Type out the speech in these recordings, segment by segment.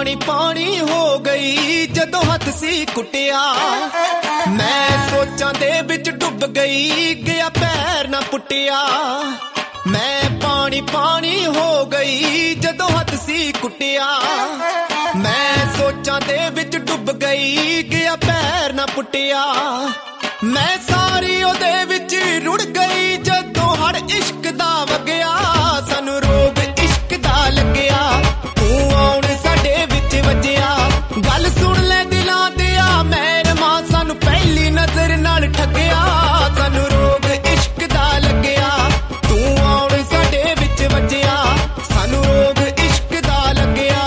पानी पानी हो गई जदों हथ सी कुटिया मैं सोचां दे विच डुब गई गया पैर ना पुटिया मैं पानी पानी हो गई जदों हथ सी कुटिया मैं सोचां दे विच डुब गई गया पैर ना पुटिया मैं सारी ओदे विच रुड़ गई जदों हड़ इश्क दा वगया सानू रोग इश्क दा लगया तू आउण साडे विच वजया गल सुन ले दिलां दिया मेरे मां सानू पहली नजर नाल ठगया सानू रोग इश्क दा लगया तू आउण साडे विच वजया सानू रोग इश्क दा लगया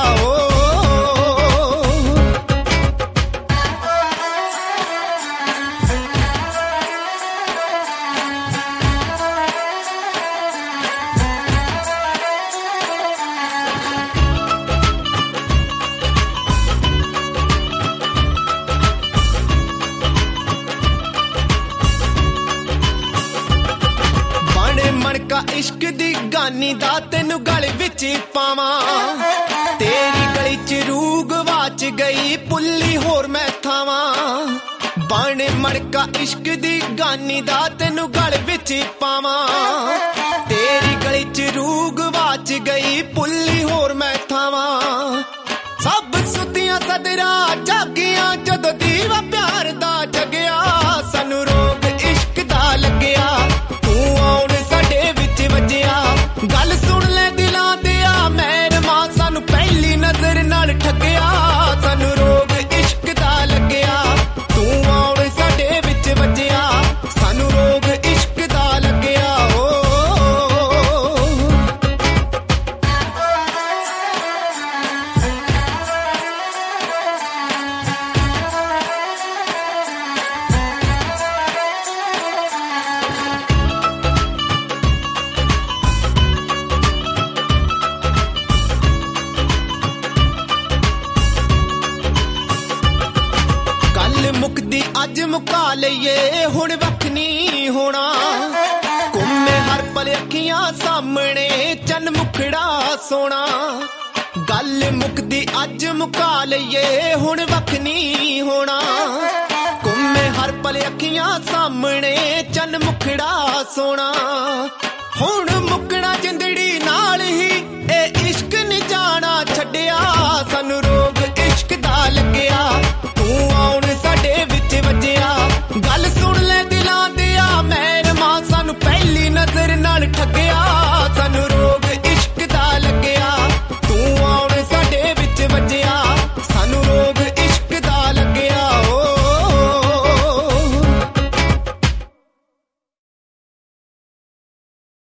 मणका इश्क दी गानी दा तेनू गल विच पावां तेरी गली च रूह गवाच गई पुल्ली होर मैं थावां बण मणका इश्क दी गानी दा तेनू गल विच पावां तेरी गली च रूह गवाच गई पुल्ली होर मैं थावां सब सुतियां सदरा जागियां जदों दीवा प्यार दा जगया सानू रोग इश्क दा लगया तू आउण साडे विच वजया गल सुन ले दिलां दिया मेरे मां सानू पहली नजर नाल ठगया सानू रोग इश्क दा लगया तू आउण साडे विच वजया सानू रोग इश्क दा लगया मुकदी अज मुका लईए हुण वख नहीं होना घूमे हर पल अखियां सामने चन मुखड़ा सोना गल मुकदी अज मुका लईए हुण वख नहीं होना घूमे हर पल अखियां सामने चन मुखड़ा सोना हुण मुकना जिंदड़ी नाल ही ए इश्क नहीं जाना छड्डिया